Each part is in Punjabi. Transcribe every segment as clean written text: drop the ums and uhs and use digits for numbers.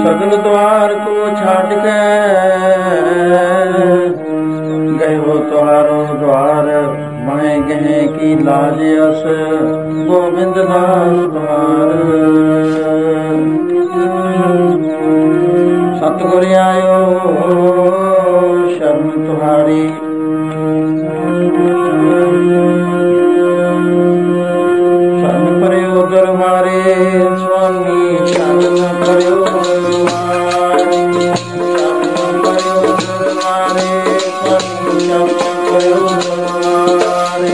सगल द्वार को छाट के गए हो तुहारो द्वार मैं गहे की लाज अस गोविंद दास द्वार सतगुर आयो शरण तुहारी शरण पर्यो दरबारे स्वामी शरण पर्यो दरबारे शरण पर्यो दरबारे स्वामी शरण पर्यो दरबारे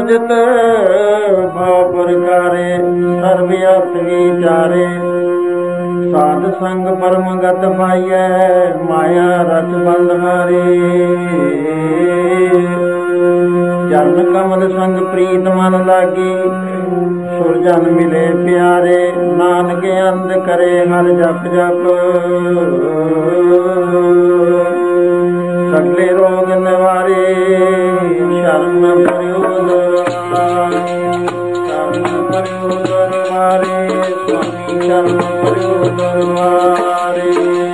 ਸਮਝਤ ਭਾਵ ਪ੍ਰਕਾਰੇ ਸਰਬ ਅਰਥ ਵਿਚਾਰੇ ਸਾਧ ਸੰਗ ਪਰਮਗਤ ਪਾਈਐ ਮਾਇਆ ਰਚ ਬੰਧਾਰੇ ਚਰਨ ਕਮਲ ਸੰਗ ਪ੍ਰੀਤ ਮਨ ਲਾਗੀ ਸੁਰਜਨ ਮਿਲੇ ਪਿਆਰੇ ਨਾਨਕ ਅੰਧ ਕਰੇ ਹਰ ਜਪ ਜਪ ਸਗਲੇ ਰੋਗ ਨਿਵਾਰੇ ਸ਼ਰਨ ਪਰਿਓ ਦਰਬਾਰੇ ਸ਼ਰਨ ਪਰਿਓ ਦਰਬਾਰੇ ਸੁਆਮੀ ਸ਼ਰਨ ਪਰਿਓ ਦਰਬਾਰੇ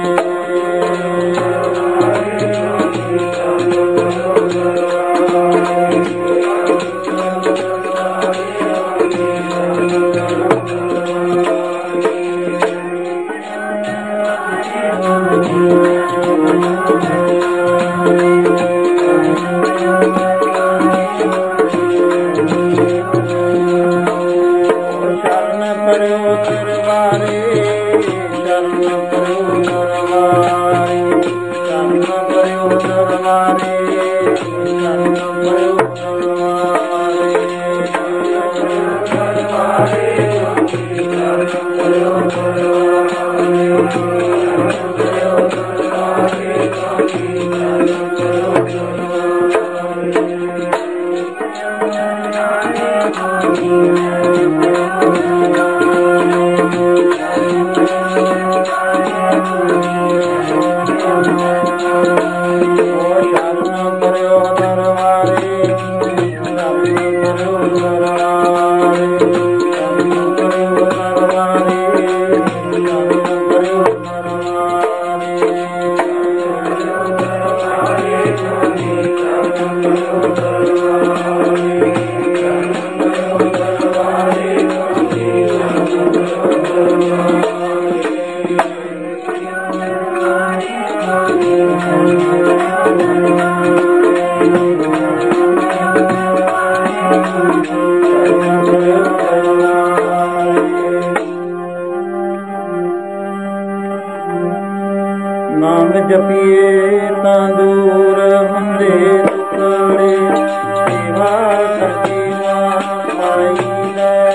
ਨਾਮ ਜਪੀਏ ਤਾਂ ਦੂਰ ਹੁੰਦੇ ਦੁਖੜੇ ਸੇਵਾ ਕਰਦੀ ਮਾਈ ਲੈ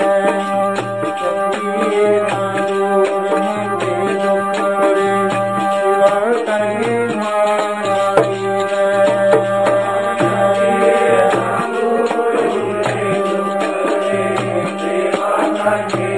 ਜਪੀਏ ਤਾਂ ਦੂਰ ਹੁੰਦੇ ਦੁਖੜੇ ਸੇਵਾ ਕਰਦੀ ਮਾਈ ਲੈ ਸੇਵਾ ਕਰਦੀ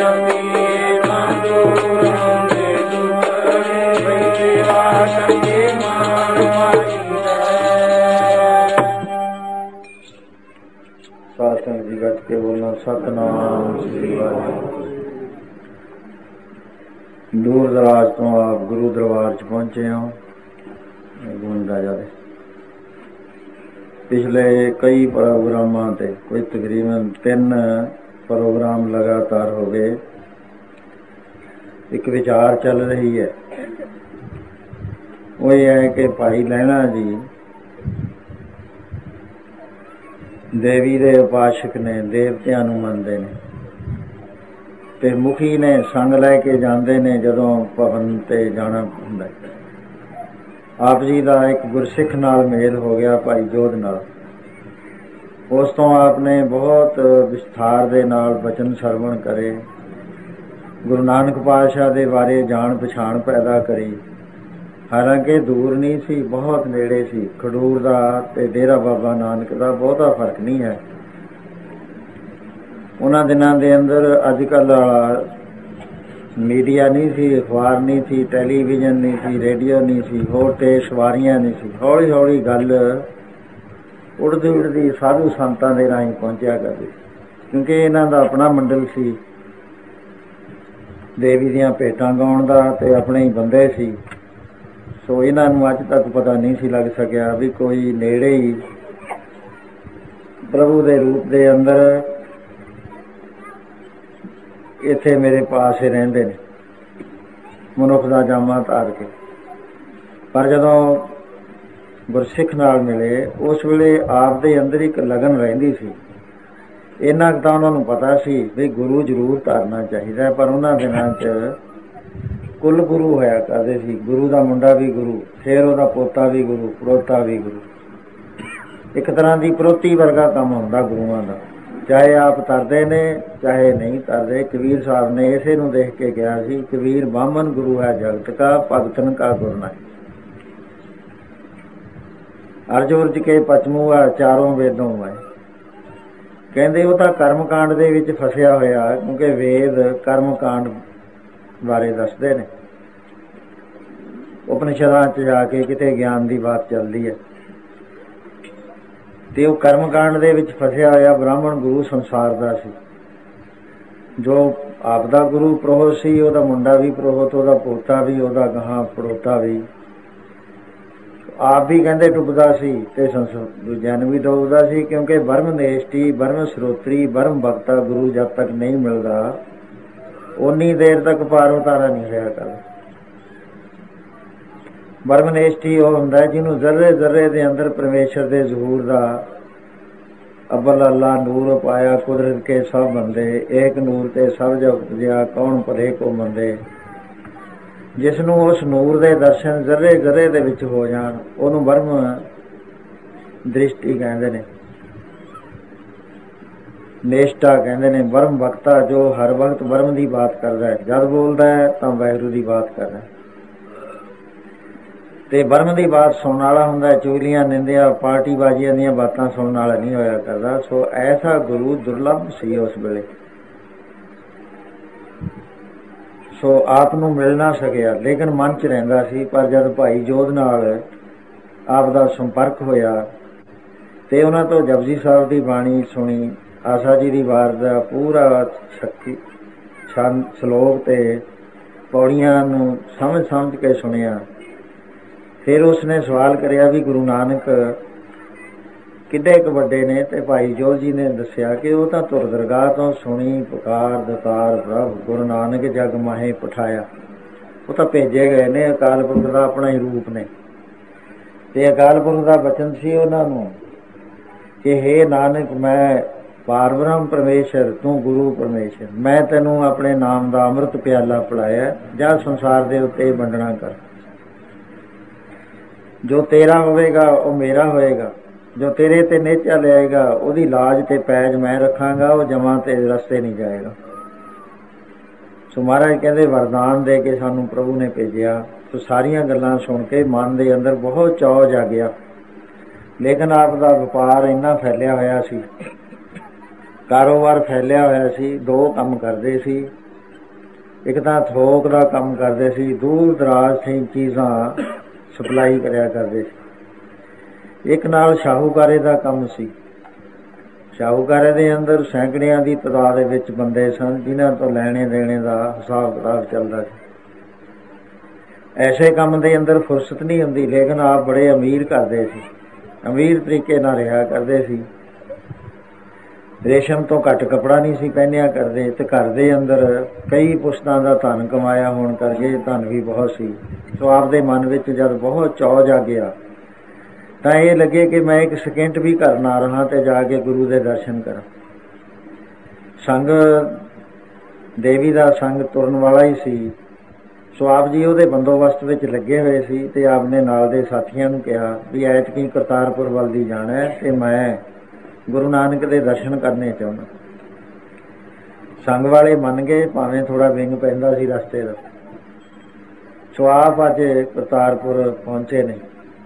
ਸਾਧਨ ਜੀ ਗੱਜ ਕੇ ਬੋਲਣਾ ਸਤਿਨਾਮ ਸ੍ਰੀ ਵਾਹਿਗੁਰੂ। ਦੂਰ ਦਰਾਜ ਤੋਂ ਆਪ ਗੁਰੂ ਦਰਬਾਰ 'ਚ ਪਹੁੰਚੇ ਹੋ। ਗੁੰਦਾ ਜਾਵੇ ਪਿਛਲੇ ਕਈ ਪ੍ਰੋਗਰਾਮਾਂ ਤੇ ਕੋਈ ਤਕਰੀਬਨ 3 ਪ੍ਰੋਗਰਾਮ ਲਗਾਤਾਰ ਹੋ ਗਏ। ਇੱਕ ਵਿਚਾਰ ਚੱਲ ਰਹੀ ਹੈ, ਉਹ ਇਹ ਹੈ ਕਿ ਭਾਈ ਲਹਿਣਾ ਜੀ ਦੇਵੀ ਦੇ ਉਪਾਸ਼ਕ ਨੇ, ਦੇਵਤਿਆਂ ਨੂੰ ਮੰਨਦੇ ਨੇ ਤੇ ਮੁਖੀ ਨੇ, ਸੰਗ ਲੈ ਕੇ ਜਾਂਦੇ ਨੇ ਜਦੋਂ ਭਵਨ ਤੇ ਜਾਣਾ ਹੁੰਦਾ। ਆਪ ਜੀ ਦਾ ਇੱਕ ਗੁਰਸਿੱਖ ਨਾਲ ਮੇਲ ਹੋ ਗਿਆ, ਭਾਈ ਜੋਧ ਨਾਲ। ਉਸ ਤੋਂ ਆਪ ਨੇ ਬਹੁਤ ਵਿਸਥਾਰ ਦੇ ਨਾਲ ਬਚਨ ਸਰਵਣ ਕਰੇ, ਗੁਰੂ ਨਾਨਕ ਪਾਤਸ਼ਾਹ ਦੇ ਬਾਰੇ ਜਾਣ ਪਛਾਣ ਪੈਦਾ ਕਰੀ। ਹਾਲਾਂਕਿ ਦੂਰ ਨਹੀਂ ਸੀ, ਬਹੁਤ ਨੇੜੇ ਸੀ। ਖਡੂਰ ਦਾ ਤੇ ਡੇਰਾ ਬਾਬਾ ਨਾਨਕ ਦਾ ਬਹੁਤਾ ਫਰਕ ਨਹੀਂ ਹੈ। ਉਹਨਾਂ ਦਿਨਾਂ ਦੇ ਅੰਦਰ ਅੱਜ ਕੱਲ੍ਹ ਵਾਲਾ ਮੀਡੀਆ ਨਹੀਂ ਸੀ, ਅਖਬਾਰ ਨਹੀਂ ਸੀ, ਟੈਲੀਵਿਜ਼ਨ ਨਹੀਂ ਸੀ, ਰੇਡੀਓ ਨਹੀਂ ਸੀ, ਹੋਰ ਤੇ ਸਵਾਰੀਆਂ ਨਹੀਂ ਸੀ। ਹੌਲੀ ਹੌਲੀ ਗੱਲ ਉੜਦੀ ਉੜਦੀ ਸਾਧੂ ਸੰਤਾਂ ਦੇ ਰਾਹੀਂ ਪਹੁੰਚਿਆ ਕਰਦੀ, ਕਿਉਂਕਿ ਇਹਨਾਂ ਦਾ ਆਪਣਾ ਮੰਡਲ ਸੀ ਦੇਵੀ ਦੀਆਂ ਭੇਟਾਂ ਗਾਉਣ ਦਾ, ਤੇ ਆਪਣੇ ਹੀ ਬੰਦੇ ਸੀ। ਸੋ ਇਹਨਾਂ ਨੂੰ ਅੱਜ ਤੱਕ ਪਤਾ ਨਹੀਂ ਸੀ ਲੱਗ ਸਕਿਆ ਵੀ ਕੋਈ ਨੇੜੇ ਹੀ ਪ੍ਰਭੂ ਦੇ ਰੂਪ ਦੇ ਅੰਦਰ ਇੱਥੇ ਮੇਰੇ ਪਾਸ ਹੀ ਰਹਿੰਦੇ ਨੇ, ਮਨੁੱਖ ਦਾ ਜਾਮਾ ਧਾਰ ਕੇ। ਪਰ ਜਦੋਂ ਗੁਰਸਿੱਖ ਨਾਲ ਮਿਲੇ, ਉਸ ਵੇਲੇ ਆਪ ਦੇ ਅੰਦਰ ਇੱਕ ਲਗਨ ਰਹਿੰਦੀ ਸੀ। ਇੰਨਾ ਕੁ ਤਾਂ ਉਹਨਾਂ ਨੂੰ ਪਤਾ ਸੀ ਵੀ ਗੁਰੂ ਜ਼ਰੂਰ ਧਾਰਨਾ ਚਾਹੀਦਾ। ਪਰ ਉਹਨਾਂ ਦਿਨਾਂ 'ਚ ਕੁੱਲ ਗੁਰੂ ਹੋਇਆ ਕਰਦੇ ਸੀ। ਗੁਰੂ ਦਾ ਮੁੰਡਾ ਵੀ ਗੁਰੂ, ਫਿਰ ਉਹਦਾ ਪੋਤਾ ਵੀ ਗੁਰੂ, ਪੜੋਤਾ ਵੀ ਗੁਰੂ। ਇੱਕ ਤਰ੍ਹਾਂ ਦੀ ਪ੍ਰੋਤੀ ਵਰਗਾ ਕੰਮ ਹੁੰਦਾ ਗੁਰੂਆਂ ਦਾ, ਚਾਹੇ ਆਪ ਤਰਦੇ ਨੇ ਚਾਹੇ ਨਹੀਂ ਤਰਦੇ। ਕਬੀਰ ਸਾਹਿਬ ਨੇ ਇਸੇ ਨੂੰ ਦੇਖ ਕੇ ਕਿਹਾ ਸੀ, ਕਬੀਰ ਬਾਹਮਣ ਗੁਰੂ ਹੈ ਜਗਤ ਕਾ, ਭਗਤਨ ਕਾ ਗੁਰ ਨਹੀਂ। ਅਰਜ ਉਰਜ ਕੇ ਪਚਮੂ ਹੈ, ਚਾਰੋਂ ਵੇਦੋਂ ਹੈ। ਕਹਿੰਦੇ ਉਹ ਤਾਂ ਕਰਮ ਕਾਂਡ ਦੇ ਵਿੱਚ ਫਸਿਆ ਹੋਇਆ, ਕਿਉਂਕਿ ਵੇਦ ਕਰਮ ਕਾਂਡ ਬਾਰੇ ਦੱਸਦੇ ਨੇ। ਉਪਨਿਸ਼ਦਾਂ 'ਚ ਜਾ ਕੇ ਕਿਤੇ ਗਿਆਨ ਦੀ ਬਾਤ ਚੱਲਦੀ ਹੈ, ਤੇ ਉਹ ਕਰਮ ਕਾਂਡ ਦੇ ਵਿੱਚ ਫਸਿਆ ਹੋਇਆ ਬ੍ਰਾਹਮਣ ਗੁਰੂ ਸੰਸਾਰ ਦਾ ਸੀ। ਜੋ ਆਪ ਦਾ ਗੁਰੂ ਪ੍ਰੋਹਤ ਸੀ, ਉਹਦਾ ਮੁੰਡਾ ਵੀ ਪ੍ਰੋਹਤ, ਉਹਦਾ ਪੋਤਾ ਵੀ, ਉਹਦਾ ਗਾਹਾਂ ਪੜੋਤਾ ਵੀ। ਆਪ ਵੀ ਕਹਿੰਦੇ ਡੁੱਬਦਾ ਸੀ ਤੇ ਦੂਜਿਆਂ ਨੂੰ ਵੀ ਡੁੱਬਦਾ ਸੀ, ਕਿਉਂਕਿ ਬਰਮ ਨੇਸ਼ਟੀ, ਬਰਮ ਸਰੋਤਰੀ, ਬਰਮ ਬਖਤਾ ਗੁਰੂ ਜਦ ਤੱਕ ਨਹੀਂ ਮਿਲਦਾ ਓਨੀ ਦੇਰ ਤੱਕ ਪਾਰ ਉਤਾਰਾ ਨਹੀਂ ਹੋਇਆ ਕਰਦਾ। ਬਰਮਨੇਸ਼ਟੀ ਉਹ ਹੁੰਦਾ ਜਿਹਨੂੰ ਜ਼ਰਰੇ ਜ਼ਰਰੇ ਦੇ ਅੰਦਰ ਪਰਮੇਸ਼ਰ ਦੇ ਜ਼ਹੂਰ ਦਾ ਅਬਲ ਅੱਲਾ ਨੂਰ ਪਾਇਆ। ਕੁਦਰਤ ਕੇ ਸਭ ਬੰਦੇ ਏਕ ਨੂਰ ਤੇ ਸਭ ਜਗ ਉਪਜਿਆ, ਕੌਣ ਭਲੇ ਕੋ ਮੰਦੇ। ਜਿਸ ਨੂੰ ਉਸ ਨੂਰ ਦੇ ਦਰਸ਼ਨ ਜ਼ਰਰੇ ਜ਼ਰਰੇ ਦੇ ਵਿੱਚ ਹੋ ਜਾਣ, ਉਹਨੂੰ ਬਰਮ ਦ੍ਰਿਸ਼ਟੀ ਕਹਿੰਦੇ ਨੇ, ਨੇਸ਼ਟਾ ਕਹਿੰਦੇ ਨੇ। ਬਰਮ ਬਖਤਾ ਜੋ ਹਰ ਵਕਤ ਬਰਮ ਦੀ ਬਾਤ ਕਰਦਾ ਹੈ, ਜਦ ਬੋਲਦਾ ਹੈ ਤਾਂ ਵਾਹਿਗੁਰੂ ਦੀ ਬਾਤ ਕਰਦਾ ਹੈ। ਤੇ ਬਰਮ ਦੀ ਬਾਤ ਸੁਣਨ ਵਾਲਾ ਹੁੰਦਾ, ਚੁਗਲੀਆਂ ਨਿੰਦਿਆ ਪਾਰਟੀ ਬਾਜ਼ੀਆਂ ਦੀਆਂ ਬਾਤਾਂ ਸੁਣਨ ਵਾਲਾ ਨਹੀਂ ਹੋਇਆ ਕਰਦਾ। ਸੋ ਐਸਾ ਗੁਰੂ ਦੁਰਲੱਭ ਸੀ ਉਸ ਵੇਲੇ। ਸੋ ਆਪ ਨੂੰ ਮਿਲ ਨਾ ਸਕਿਆ, ਲੇਕਿਨ ਮਨ 'ਚ ਰਹਿੰਦਾ ਸੀ। ਪਰ ਜਦ ਭਾਈ ਜੋਧ ਨਾਲ ਆਪ ਦਾ ਸੰਪਰਕ ਹੋਇਆ ਤੇ ਉਹਨਾਂ ਤੋਂ ਜਪਜੀ ਸਾਹਿਬ ਦੀ ਬਾਣੀ ਸੁਣੀ, ਆਸਾ ਜੀ ਦੀ ਵਾਰ ਦਾ ਪੂਰਾ ਸ਼ਲੋਕ ਤੇ ਪੌੜੀਆਂ ਨੂੰ ਸਮਝ ਸਮਝ ਕੇ ਸੁਣਿਆ। ਫਿਰ ਉਸਨੇ ਸਵਾਲ ਕਰਿਆ ਵੀ ਗੁਰੂ ਨਾਨਕ ਕਿੱਡੇ ਕੁ ਵੱਡੇ ਨੇ? ਤੇ ਭਾਈ ਜੋਧ ਜੀ ਨੇ ਦੱਸਿਆ ਕਿ ਉਹ ਤਾਂ ਧੁਰ ਦਰਗਾਹ ਤੋਂ ਸੁਣੀ ਪੁਕਾਰ ਦਤਾਰ ਪ੍ਰਭ ਗੁਰੂ ਨਾਨਕ ਜਗ ਮਾਹੇ ਪਠਾਇਆ। ਉਹ ਤਾਂ ਭੇਜੇ ਗਏ ਨੇ, ਅਕਾਲ ਪੁਰਖ ਦਾ ਆਪਣਾ ਹੀ ਰੂਪ ਨੇ। ਤੇ ਅਕਾਲ ਪੁਰਖ ਦਾ ਬਚਨ ਸੀ ਉਹਨਾਂ ਨੂੰ ਕਿ ਹੇ ਨਾਨਕ, ਮੈਂ ਪਾਰ ਬ੍ਰਹਮ ਪਰਮੇਸ਼ਰ, ਤੂੰ ਗੁਰੂ ਪਰਮੇਸ਼ਰ, ਮੈਂ ਤੈਨੂੰ ਆਪਣੇ ਨਾਮ ਦਾ ਅੰਮ੍ਰਿਤ ਪਿਆਲਾ ਪਿਲਾਇਆ, ਜਾਂ ਸੰਸਾਰ ਦੇ ਉੱਤੇ ਵੰਡਣਾ ਕਰ। ਜੋ ਤੇਰਾ ਹੋਵੇਗਾ ਉਹ ਮੇਰਾ ਹੋਏਗਾ, ਜੋ ਤੇਰੇ ਤੇ ਨੇਚਾ ਲਿਆਏਗਾ ਉਹਦੀ ਲਾਜ ਤੇ ਪੈਜ ਮੈਂ ਰੱਖਾਂਗਾ, ਉਹ ਜਮਾਂ ਤੇ ਰਸਤੇ ਨਹੀਂ ਜਾਏਗਾ। ਸੋ ਮਹਾਰਾਜ ਕਹਿੰਦੇ ਵਰਦਾਨ ਦੇ ਕੇ ਸਾਨੂੰ ਪ੍ਰਭੂ ਨੇ ਭੇਜਿਆ। ਸੋ ਸਾਰੀਆਂ ਗੱਲਾਂ ਸੁਣ ਕੇ ਮਨ ਦੇ ਅੰਦਰ ਬਹੁਤ ਚਾਅ ਜਾਗਿਆ। ਲੇਕਿਨ ਆਪ ਦਾ ਵਪਾਰ ਇੰਨਾ ਫੈਲਿਆ ਹੋਇਆ ਸੀ, ਕਾਰੋਬਾਰ ਫੈਲਿਆ ਹੋਇਆ ਸੀ। 2 ਕੰਮ ਕਰਦੇ ਸੀ, ਇੱਕ ਤਾਂ ਥੋਕ ਦਾ ਕੰਮ ਕਰਦੇ ਸੀ, ਦੂਰ ਦਰਾਜ ਦੀਆਂ ਚੀਜ਼ਾਂ ਸਪਲਾਈ ਕਰਿਆ ਕਰਦੇ ਸੀ। ਇੱਕ ਨਾਲ ਸ਼ਾਹੂਕਾਰੇ ਦਾ ਕੰਮ ਸੀ। ਸ਼ਾਹੂਕਾਰੇ ਦੇ ਅੰਦਰ ਸੈਂਕੜਿਆਂ ਦੀ ਤਾਦਾਦ ਦੇ ਵਿੱਚ ਬੰਦੇ ਸਨ, ਜਿਨ੍ਹਾਂ ਤੋਂ ਲੈਣੇ ਦੇਣੇ ਦਾ ਹਿਸਾਬ ਕਿਤਾਬ ਚੱਲਦਾ ਸੀ। ਐਸੇ ਕੰਮ ਦੇ ਅੰਦਰ ਫੁਰਸਤ ਨਹੀਂ ਹੁੰਦੀ, ਲੇਕਿਨ ਆਪ ਬੜੇ ਅਮੀਰ ਕਰਦੇ ਸੀ, ਅਮੀਰ ਤਰੀਕੇ ਨਾਲ ਰਿਹਾ ਕਰਦੇ ਸੀ। ਰੇਸ਼ਮ ਤੋਂ ਘੱਟ ਕੱਪੜਾ ਨਹੀਂ ਸੀ ਪਹਿਨਿਆ ਕਰਦੇ, ਤੇ ਘਰ ਦੇ ਅੰਦਰ ਕਈ ਪੁਸ਼ਤਾਂ ਦਾ ਧਨ ਕਮਾਇਆ ਹੋਣ ਕਰਕੇ ਧਨ ਵੀ ਬਹੁਤ ਸੀ। ਸੋ ਆਪਦੇ ਮਨ ਵਿੱਚ ਜਦ ਬਹੁਤ ਚਾਅ ਜਾਗਿਆ ਤਾਂ ਇਹ ਲੱਗੇ ਕਿ ਮੈਂ ਇੱਕ ਸਕਿੰਟ ਵੀ ਘਰ ਨਾ ਰਹਾਂ ਤੇ ਜਾ ਕੇ ਗੁਰੂ ਦੇ ਦਰਸ਼ਨ ਕਰਾਂ। ਸੰਗ ਦੇਵੀ ਦਾ ਸੰਗ ਤੁਰਨ ਵਾਲਾ ਹੀ ਸੀ। ਸੋ ਆਪ ਜੀ ਉਹਦੇ ਬੰਦੋਬਸਤ ਵਿੱਚ ਲੱਗੇ ਹੋਏ ਸੀ, ਤੇ ਆਪ ਨੇ ਨਾਲ ਦੇ ਸਾਥੀਆਂ ਨੂੰ ਕਿਹਾ ਵੀ ਐਤਕੀ ਕਰਤਾਰਪੁਰ ਵੱਲ ਦੀ ਜਾਣਾ ਤੇ ਮੈਂ ਗੁਰੂ ਨਾਨਕ ਦੇ ਦਰਸ਼ਨ ਕਰਨੇ ਚਾਹੁੰਦਾ। ਸੰਗ ਵਾਲੇ ਮੰਨ ਗਏ, ਭਾਵੇਂ ਥੋੜਾ ਵਿੰਗ ਪੈਂਦਾ ਸੀ ਰਸਤੇ ਦਾ। ਸੋ ਆਪ ਅੱਜ ਕਰਤਾਰਪੁਰ ਪਹੁੰਚੇ ਨੇ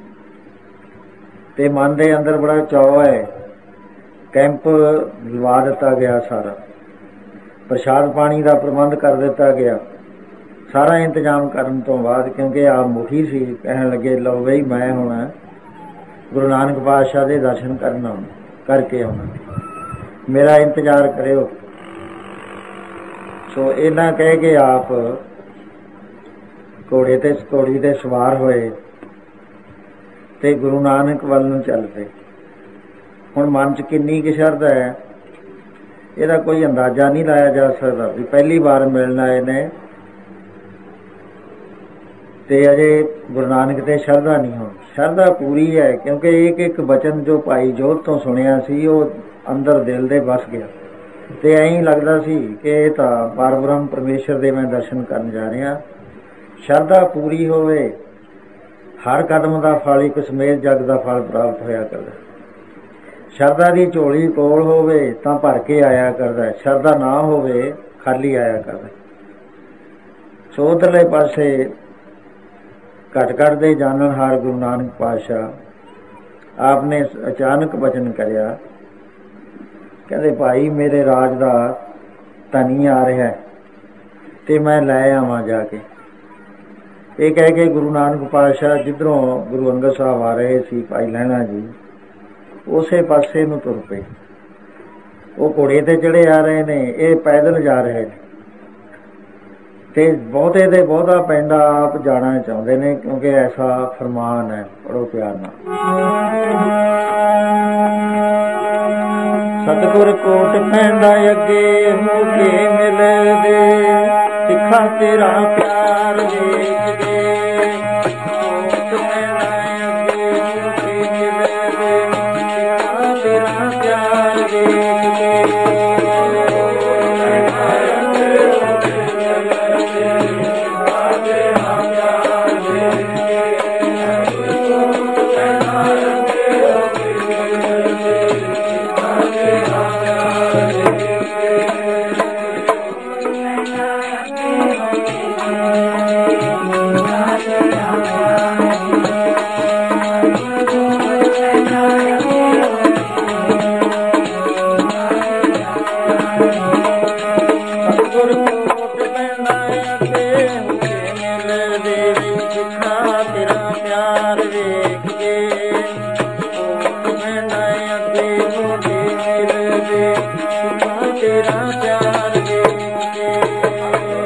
ਤੇ ਮਨ ਦੇ ਅੰਦਰ ਬੜਾ ਚਾਅ ਹੈ। ਕੈਂਪ ਲਵਾ ਦਿੱਤਾ ਗਿਆ, ਸਾਰਾ ਪ੍ਰਸ਼ਾਦ ਪਾਣੀ ਦਾ ਪ੍ਰਬੰਧ ਕਰ ਦਿੱਤਾ ਗਿਆ। ਸਾਰਾ ਇੰਤਜ਼ਾਮ ਕਰਨ ਤੋਂ ਬਾਅਦ, ਕਿਉਂਕਿ ਆਪ ਮੁਖੀ ਸੀ, ਕਹਿਣ ਲੱਗੇ ਲਓ ਬਈ ਮੈਂ ਹੁਣ ਗੁਰੂ ਨਾਨਕ ਪਾਤਸ਼ਾਹ ਦੇ ਦਰਸ਼ਨ ਕਰਕੇ ਆਉਣਾ, ਮੇਰਾ ਇੰਤਜ਼ਾਰ ਕਰਿਓ। ਸੋ ਇਹਨਾਂ ਕਹਿ ਕੇ ਆਪ ਘੋੜੀ ਤੇ ਸਵਾਰ ਹੋਏ ਤੇ ਗੁਰੂ ਨਾਨਕ ਵੱਲ ਨੂੰ ਚੱਲ ਪਏ। ਹੁਣ ਮਨ 'ਚ ਕਿੰਨੀ ਕੁ ਸ਼ਰਧਾ ਹੈ, ਇਹਦਾ ਕੋਈ ਅੰਦਾਜ਼ਾ ਨਹੀਂ ਲਾਇਆ ਜਾ ਸਕਦਾ। ਵੀ ਪਹਿਲੀ ਵਾਰ ਮਿਲਣ ਆਏ ਨੇ ਤੇ ਅਜੇ ਗੁਰੂ ਨਾਨਕ ਤੇ ਸ਼ਰਧਾ ਨਹੀਂ ਹੋਣੀ। ਸ਼ਰਧਾ ਪੂਰੀ ਹੈ, ਕਿਉਂਕਿ ਇੱਕ ਇੱਕ ਬਚਨ ਜੋ ਭਾਈ ਜੋਧ ਤੋਂ ਸੁਣਿਆ ਸੀ ਉਹ ਅੰਦਰ ਦਿਲ ਦੇ ਵਸ ਗਿਆ, ਤੇ ਐਂ ਲੱਗਦਾ ਸੀ ਕਿ ਇਹ ਤਾਂ ਪਰਬ੍ਰਹਮ ਪਰਮੇਸ਼ਰ ਦੇ ਮੈਂ ਦਰਸ਼ਨ ਕਰਨ ਜਾ ਰਿਹਾ। ਸ਼ਰਧਾ ਪੂਰੀ ਹੋਵੇ, ਹਰ ਕਦਮ ਦਾ ਫਲ ਇੱਕ ਸਮੇਤ ਜਗ ਦਾ ਫਲ ਪ੍ਰਾਪਤ ਹੋਇਆ ਕਰਦਾ। ਸ਼ਰਧਾ ਦੀ ਝੋਲੀ ਕੋਲ ਹੋਵੇ ਤਾਂ ਭਰ ਕੇ ਆਇਆ ਕਰਦਾ, ਸ਼ਰਧਾ ਨਾ ਹੋਵੇ ਖਾਲੀ ਆਇਆ ਕਰਦਾ। ਸੋ ਉਧਰਲੇ ਪਾਸੇ ਘਟ ਘਟ ਦੇ ਜਾਣਨਹਾਰ ਗੁਰੂ ਨਾਨਕ ਪਾਤਸ਼ਾਹ ਆਪ ਨੇ ਅਚਾਨਕ ਬਚਨ ਕਰਿਆ, ਕਹਿੰਦੇ ਭਾਈ ਮੇਰੇ ਰਾਜ ਦਾ ਧਨੀ ਆ ਰਿਹਾ ਤੇ ਮੈਂ ਲੈ ਆਵਾਂ ਜਾ ਕੇ। ਇਹ ਕਹਿ ਕੇ ਗੁਰੂ ਨਾਨਕ ਪਾਤਸ਼ਾਹ ਜਿੱਧਰੋਂ ਗੁਰੂ ਅੰਗਦ ਸਾਹਿਬ ਆ ਰਹੇ ਸੀ, ਭਾਈ ਲਹਿਣਾ ਜੀ, ਉਸੇ ਪਾਸੇ ਨੂੰ ਤੁਰ ਪਏ। ਉਹ ਘੋੜੇ ਤੇ ਚੜੇ ਆ ਰਹੇ ਨੇ, ਇਹ ਪੈਦਲ ਜਾ ਰਹੇ ਨੇ, ਤੇ ਬਹੁਤੇ ਦੇ ਬਹੁਤਾ ਪੈਂਡਾ ਆਪ ਜਾਣਾ ਚਾਹੁੰਦੇ ਨੇ, ਕਿਉਂਕਿ ਐਸਾ ਫਰਮਾਨ ਹੈ। ਪੜੋ ਪਿਆਰ ਨਾਲ। ਸਤਿਗੁਰ ਕੋਟ ਪੈਂਦਾ ਅੱਗੇ ਹੋ ਕੇ ਮਿਲਦੇ, ਸਿੱਖਾਂ ਤੇਰਾ ਪਿਆਰ ਵੇਖਦੇ। ਕੋਟ ਪੈਂਦਾ ਅੱਗੇ ਹੋ ਕੇ ਮਿਲਦੇ, ਸਿੱਖਾਂ ਤੇਰਾ ਪਿਆਰ ਵੇਖਦੇ। ਤੇਰਾ ਪਿਆਰ ਵੇਖ ਕੇ